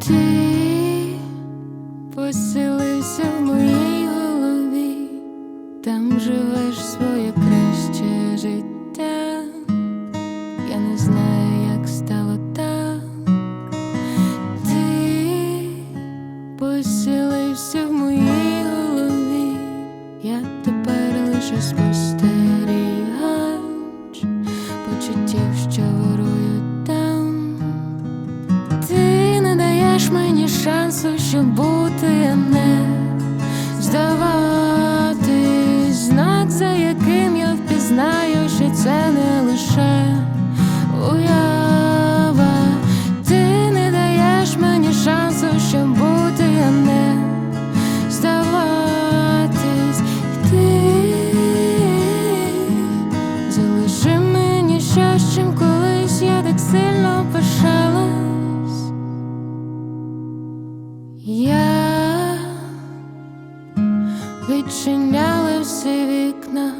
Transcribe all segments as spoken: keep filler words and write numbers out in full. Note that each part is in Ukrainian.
Ти поселився в моїй голові, там живеш своє краще життя. Я не знаю, як стало так. Ти поселився в моїй голові, я тепер лише спостерігач почуттів, що вирують там. Ти не даєш мені шансу, щоб бути, а не здаватись. Знак, за яким я впізнаю, що це не лише уява. Ти не даєш мені шансу, щоб бути, а не здаватись. Ти залиши мені щось, чим колись я так сильно пишалась. Я відчиняла всі вікна,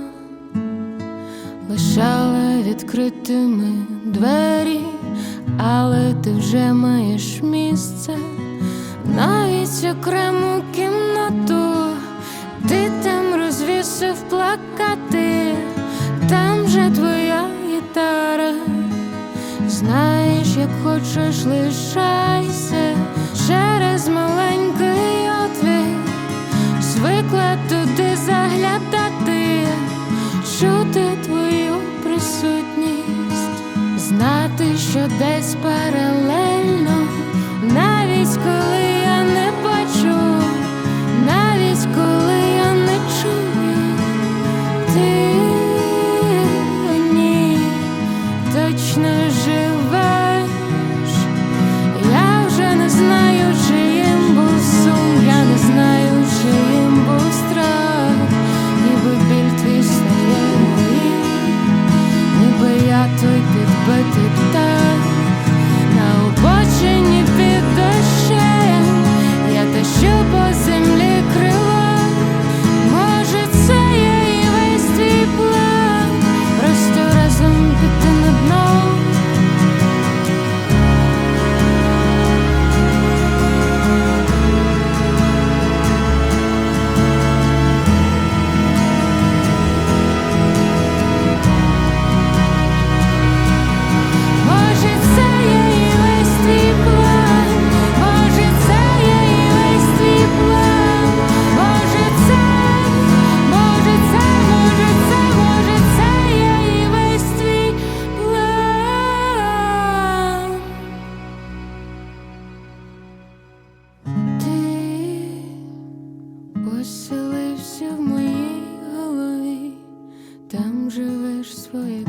лишала відкритими двері, але ти вже маєш місце, навіть окрему кімнату. Ти там розвісив плакати, там же твоя гітара. Знаєш, як хочеш, лишайся через маленький отвір. Звикла туди заглядати, чути твою присутність, знати, що десь паралельно, навіть коли я не бачу, навіть коли я не чую. Ти в ній точно живеш. Я вже не знаю, чиїм був сум, я не знаю, чиїм був страх. Ніби біль твій стає моїм, ніби я той підбитий птах на обочині під дощем. Я тащу по землі крила. Може, це є і весь твій план, просто разом піти на дно. Може, це є і весь твій план, може, це є і весь твій план, може, це, може, це, може, це, може, це є і весь твій план. Ти поселився в моїй голові, там живеш своє